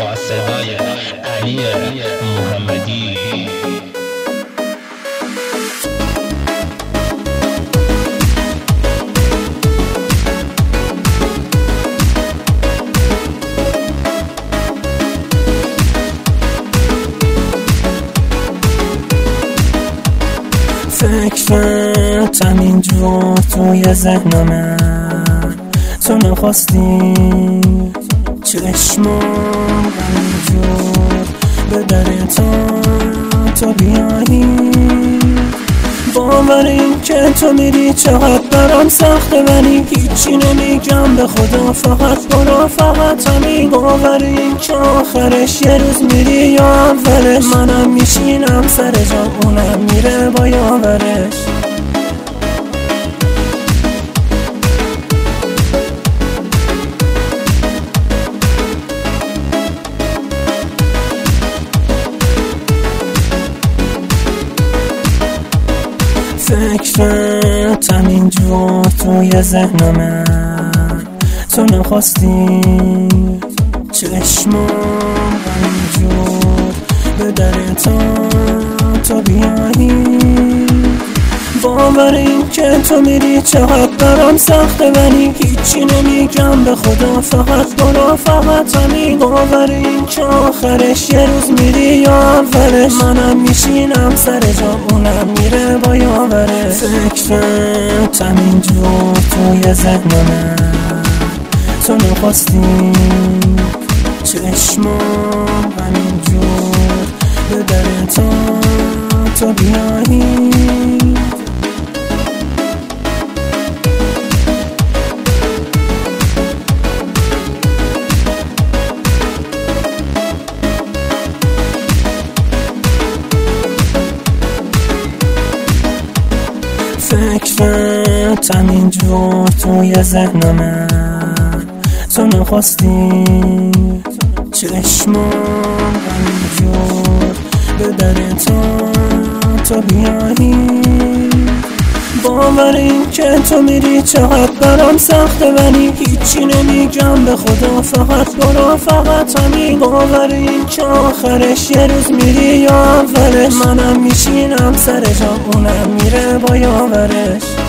با صدای علی محمدی. فکرتم اینجور توی ذهن من، تو نخواستی چشمام همینجور به در تو بیایی. باور این که تو میری چقدر برام سخته، ولی هیچی نمیگم به خدا، فقط برو فقط همین. باور این که آخرش یه روز میری یا اولش، منم میشینم سر جا اونم میره با یاورش. فکرتم اینجور توی ذهن من، تو نخواستی چشمام همینجور به در تو بیایی. باور این که تو میری چقدر برام سخته، ولی هیچی نمیگم به خدا، فقط برو فقط همین. باور این که آخرش یه روز میری یا اولش، منم میشینم سر جا اونم میره با یاورش. فکرتم اینجور توی ذهن من، تو نخواستی چشمام همینجور به در تو بیایی. فکرتم اینجور توی ذهن من، تو نخواستی چشمام همینجور به در تو بیایی. باور این که تو میری چقدر برام سخته، ولی هیچی نمیگم به خدا، فقط برو فقط همین. باور این که آخرش یه روز میری یا اولش، منم میشینم سر جا اونم میره با یاورش.